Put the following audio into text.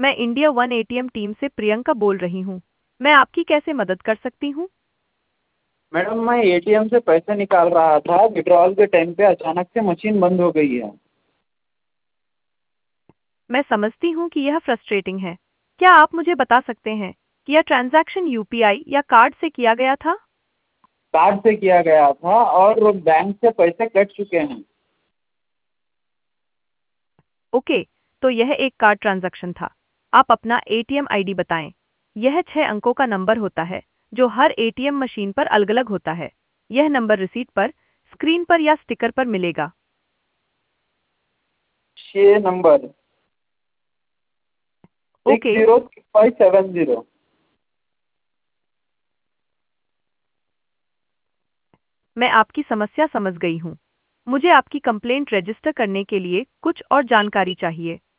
मैं India one ATM team से प्रियंका बोल रही हूँ। मैं आपकी कैसे मदद कर सकती हूँ? मैडम मैं एटीएम से पैसे निकाल रहा था, विड्रॉल के टाइम पे अचानक से मशीन बंद हो गई है। मैं समझती हूँ कि यह फ्रस्ट्रेटिंग है। क्या आप मुझे बता सकते हैं कि यह ट्रांजैक्शन यूपीआई या कार्ड से किया गया था? कार्ड से किया गया था और बैंक से पैसे कट चुके हैं। ओके, तो यह एक कार्ड ट्रांजैक्शन था। आप अपना एटीएम आईडी बताएं। यह 6 अंकों का नंबर होता है जो हर एटीएम मशीन पर अलग-अलग होता है। यह नंबर रिसीट पर, स्क्रीन पर या स्टिकर पर मिलेगा। 6 नंबर सिक्स ओके, जीरो 570। मैं आपकी समस्या समझ गई हूँ। मुझे आपकी कंप्लेंट रजिस्टर करने के लिए कुछ और जानकारी चाहिए।